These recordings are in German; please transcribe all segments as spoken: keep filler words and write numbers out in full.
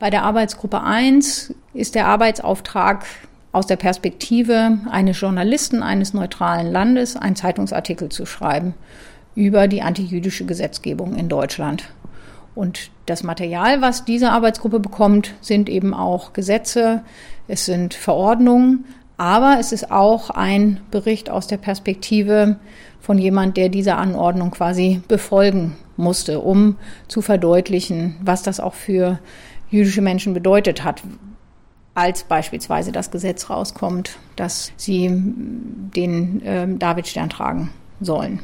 Bei der Arbeitsgruppe eins ist der Arbeitsauftrag aus der Perspektive eines Journalisten eines neutralen Landes, einen Zeitungsartikel zu schreiben über die antijüdische Gesetzgebung in Deutschland. Und das Material, was diese Arbeitsgruppe bekommt, sind eben auch Gesetze, es sind Verordnungen, aber es ist auch ein Bericht aus der Perspektive von jemand, der diese Anordnung quasi befolgen musste, um zu verdeutlichen, was das auch für jüdische Menschen bedeutet hat, als beispielsweise das Gesetz rauskommt, dass sie den äh, Davidstern tragen sollen.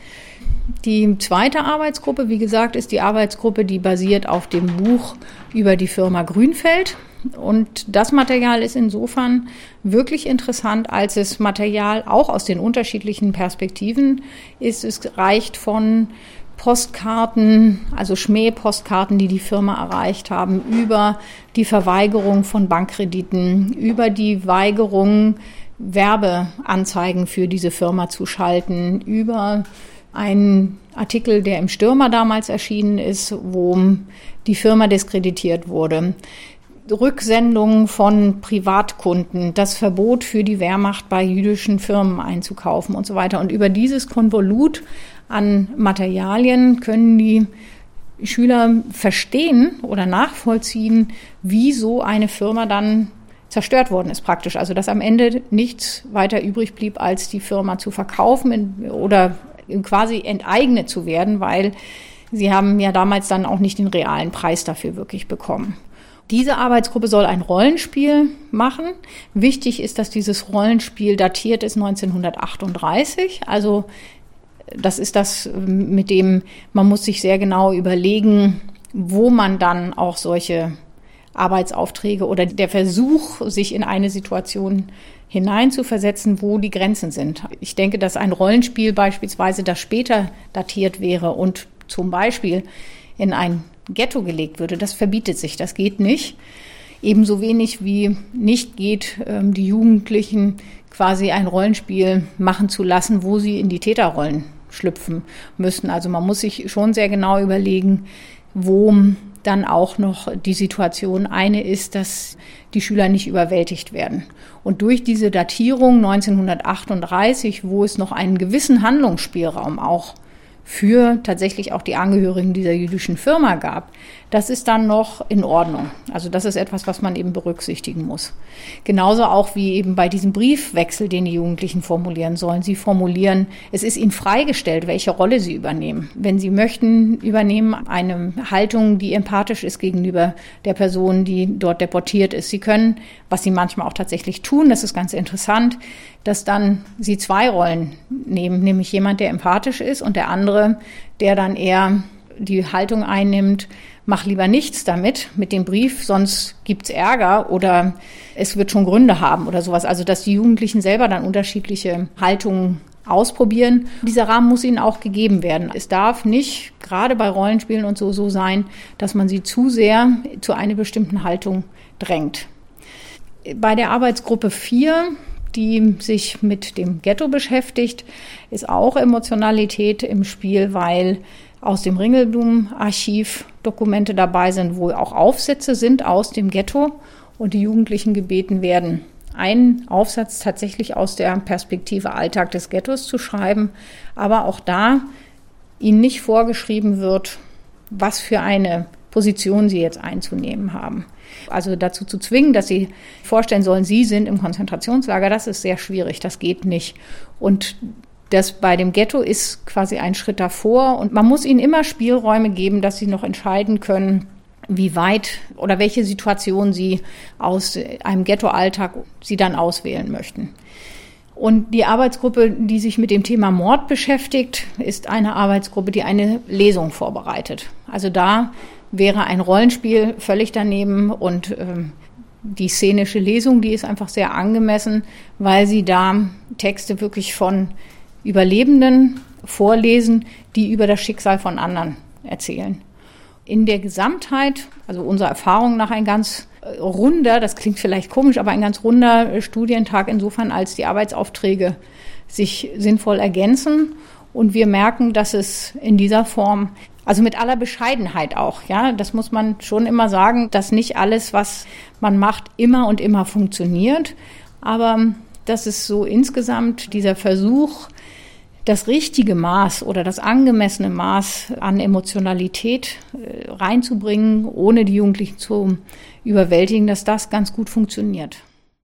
Die zweite Arbeitsgruppe, wie gesagt, ist die Arbeitsgruppe, die basiert auf dem Buch über die Firma Grünfeld. Und das Material ist insofern wirklich interessant, als es Material auch aus den unterschiedlichen Perspektiven ist. Es reicht von Postkarten, also Schmähpostkarten, die die Firma erreicht haben, über die Verweigerung von Bankkrediten, über die Weigerung, Werbeanzeigen für diese Firma zu schalten, über einen Artikel, der im Stürmer damals erschienen ist, wo die Firma diskreditiert wurde. Rücksendungen von Privatkunden, das Verbot für die Wehrmacht bei jüdischen Firmen einzukaufen und so weiter. Und über dieses Konvolut an Materialien können die Schüler verstehen oder nachvollziehen, wie so eine Firma dann zerstört worden ist praktisch. Also dass am Ende nichts weiter übrig blieb, als die Firma zu verkaufen oder quasi enteignet zu werden, weil sie haben ja damals dann auch nicht den realen Preis dafür wirklich bekommen. Diese Arbeitsgruppe soll ein Rollenspiel machen. Wichtig ist, dass dieses Rollenspiel datiert ist neunzehnhundertachtunddreißig. Also das ist das, mit dem man muss sich sehr genau überlegen, wo man dann auch solche Arbeitsaufträge oder der Versuch, sich in eine Situation hineinzuversetzen, wo die Grenzen sind. Ich denke, dass ein Rollenspiel beispielsweise, das später datiert wäre und zum Beispiel in ein Ghetto gelegt würde, das verbietet sich, das geht nicht. Ebenso wenig wie nicht geht, ähm, die Jugendlichen quasi ein Rollenspiel machen zu lassen, wo sie in die Täterrollen schlüpfen müssen. Also man muss sich schon sehr genau überlegen, wo dann auch noch die Situation eine ist, dass die Schüler nicht überwältigt werden. Und durch diese Datierung neunzehnhundertachtunddreißig, wo es noch einen gewissen Handlungsspielraum auch für tatsächlich auch die Angehörigen dieser jüdischen Firma gab, das ist dann noch in Ordnung. Also das ist etwas, was man eben berücksichtigen muss. Genauso auch wie eben bei diesem Briefwechsel, den die Jugendlichen formulieren sollen. Sie formulieren, es ist ihnen freigestellt, welche Rolle sie übernehmen. Wenn sie möchten, übernehmen eine Haltung, die empathisch ist gegenüber der Person, die dort deportiert ist. Sie können, was sie manchmal auch tatsächlich tun, das ist ganz interessant, dass dann sie zwei Rollen nehmen, nämlich jemand, der empathisch ist und der andere, der dann eher die Haltung einnimmt, mach lieber nichts damit, mit dem Brief, sonst gibt's Ärger oder es wird schon Gründe haben oder sowas. Also dass die Jugendlichen selber dann unterschiedliche Haltungen ausprobieren. Dieser Rahmen muss ihnen auch gegeben werden. Es darf nicht, gerade bei Rollenspielen und so, so sein, dass man sie zu sehr zu einer bestimmten Haltung drängt. Bei der Arbeitsgruppe vier, die sich mit dem Ghetto beschäftigt, ist auch Emotionalität im Spiel, weil aus dem Ringelblum-Archiv Dokumente dabei sind, wo auch Aufsätze sind aus dem Ghetto und die Jugendlichen gebeten werden, einen Aufsatz tatsächlich aus der Perspektive Alltag des Ghettos zu schreiben, aber auch da ihnen nicht vorgeschrieben wird, was für eine Position sie jetzt einzunehmen haben. Also dazu zu zwingen, dass sie vorstellen sollen, sie sind im Konzentrationslager, das ist sehr schwierig, das geht nicht. Und das bei dem Ghetto ist quasi ein Schritt davor und man muss ihnen immer Spielräume geben, dass sie noch entscheiden können, wie weit oder welche Situation sie aus einem Ghetto-Alltag sie dann auswählen möchten. Und die Arbeitsgruppe, die sich mit dem Thema Mord beschäftigt, ist eine Arbeitsgruppe, die eine Lesung vorbereitet. Also da wäre ein Rollenspiel völlig daneben und ähm, die szenische Lesung, die ist einfach sehr angemessen, weil sie da Texte wirklich von Überlebenden vorlesen, die über das Schicksal von anderen erzählen. In der Gesamtheit, also unserer Erfahrung nach, ein ganz runder, das klingt vielleicht komisch, aber ein ganz runder Studientag insofern, als die Arbeitsaufträge sich sinnvoll ergänzen und wir merken, dass es in dieser Form Also mit aller Bescheidenheit auch, ja. Das muss man schon immer sagen, dass nicht alles, was man macht, immer und immer funktioniert. Aber das ist so insgesamt dieser Versuch, das richtige Maß oder das angemessene Maß an Emotionalität reinzubringen, ohne die Jugendlichen zu überwältigen, dass das ganz gut funktioniert.